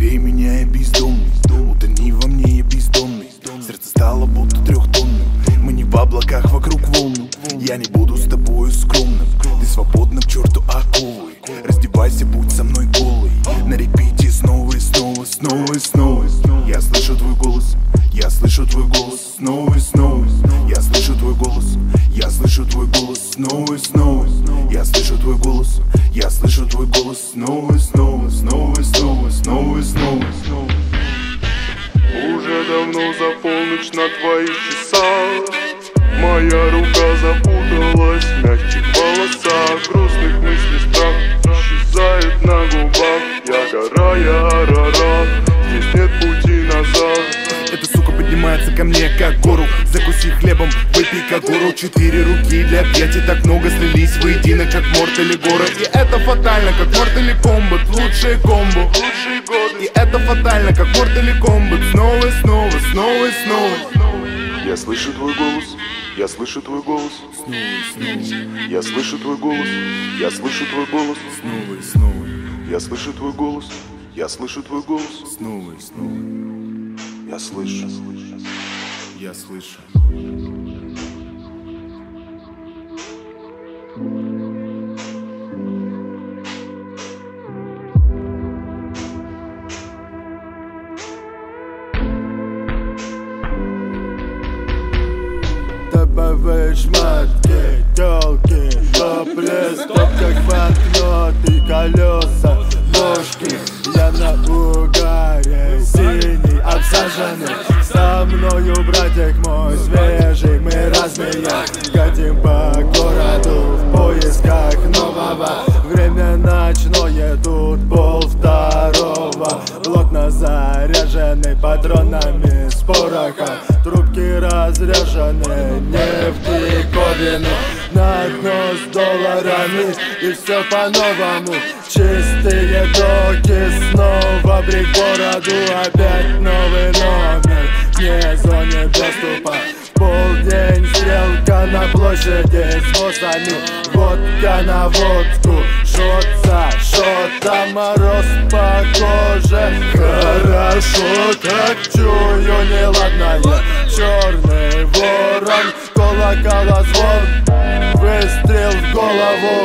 Пожалей меня, я бездомный. Утони во мне, я бездомный. Сердце стало будто трехтонным. Мы не в облаках, вокруг волны. Я не буду с тобою скромным. Ты свободна к черту оковы. Раздевайся, будь со мной голый. На репите снова и снова, снова и снова. Я слышу твой голос, я слышу твой голос снова и снова. Я слышу твой голос, я слышу твой голос снова и снова. Я слышу твой голос, я слышу твой голос снова и снова, снова и снова, снова и снова. Уже давно за полночь на твоих часах. Моя рука запуталась в мягких волосах. Грустных мыслей страх исчезает на губах. Я гора, я Арарат, здесь нет пути назад. Эта сука поднимается ко мне как гору. Закуси хлебом, выпей-ка гору. 4 руки для объятий, так много слились воедино, как Морт или Гора. И это фатально, как Морт или Комбат. Лучшие комбо, лучшие годы. И это фатально, как Морт или Комбат. Снова и снова, снова и снова. Я слышу твой голос, я слышу твой голос. Снова и снова. Я слышу твой голос, я слышу твой голос. Снова и снова. Я слышу твой голос, я слышу твой голос. Снова и снова. Я слышу. Я слышу. Топовые шмотки, тёлки, топ-листок, как банкноты, колеса, бошки. Я на угаре, синий, обсаженный. Со мною, братик мой, свежий, мы разные. Катим по городу в поисках нового. Время ночное, тут 1:30. Плотно заряженный патронами с пороха. Трубки разряжены, нефтековины. На дно с долларами, и все по-новому. Чистые доки, снова брик бороду. Опять новый номер, вне зоне доступа. Полдень, стрелка на площади с боссами. Водка на водку, шот за шотом. Мороз по коже, хорошо, как чую неладное. Черный ворон, колокола звон. Выстрел в голову,